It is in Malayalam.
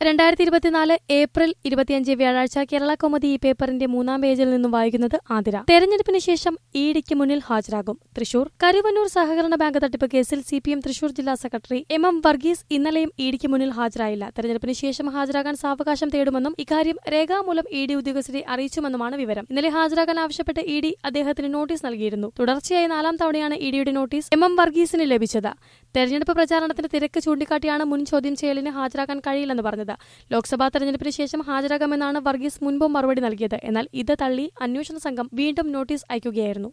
2024 ഏപ്രിൽ 25 വ്യാഴാഴ്ച കേരള കൗമുദി ഈ പേപ്പറിന്റെ 3-ാം പേജിൽ നിന്നും വായിക്കുന്നത് ആതിര. തെരഞ്ഞെടുപ്പിന് ശേഷം ഇഡിക്ക് മുന്നിൽ ഹാജരാകും. തൃശൂർ. കരുവന്നൂർ സഹകരണ ബാങ്ക് തട്ടിപ്പ് കേസിൽ CPM തൃശൂർ ജില്ലാ സെക്രട്ടറി MM വർഗീസ് ഇന്നലെയും ഇഡിക്ക് മുന്നിൽ ഹാജരായില്ല. തെരഞ്ഞെടുപ്പിന് ശേഷം ഹാജരാകാൻ സാവകാശം തേടുമെന്നും ഇക്കാര്യം രേഖാമൂലം ഇഡി ഉദ്യോഗസ്ഥരെ അറിയിച്ചുമെന്നുമാണ് വിവരം. ഇന്നലെ ഹാജരാകാൻ ആവശ്യപ്പെട്ട് ഇഡി അദ്ദേഹത്തിന് നോട്ടീസ് നൽകിയിരുന്നു. തുടർച്ചയായി 4-ാം തവണയാണ് ഇഡിയുടെ നോട്ടീസ് MM വർഗീസിന് ലഭിച്ചത്. തെരഞ്ഞെടുപ്പ് പ്രചാരണത്തിന് തിരക്ക് ചൂണ്ടിക്കാട്ടിയാണ് മുൻ ചോദ്യം ചെയ്യലിന് ഹാജരാകാൻ കഴിയില്ലെന്ന് പറഞ്ഞത്. ലോക്സഭാ തെരഞ്ഞെടുപ്പിന് ശേഷം ഹാജരാകാമെന്നാണ് വർഗീസ് മുൻപും മറുപടി നൽകിയത്. എന്നാൽ ഇത് തള്ളി അന്വേഷണ സംഘം വീണ്ടും നോട്ടീസ് അയക്കുകയായിരുന്നു.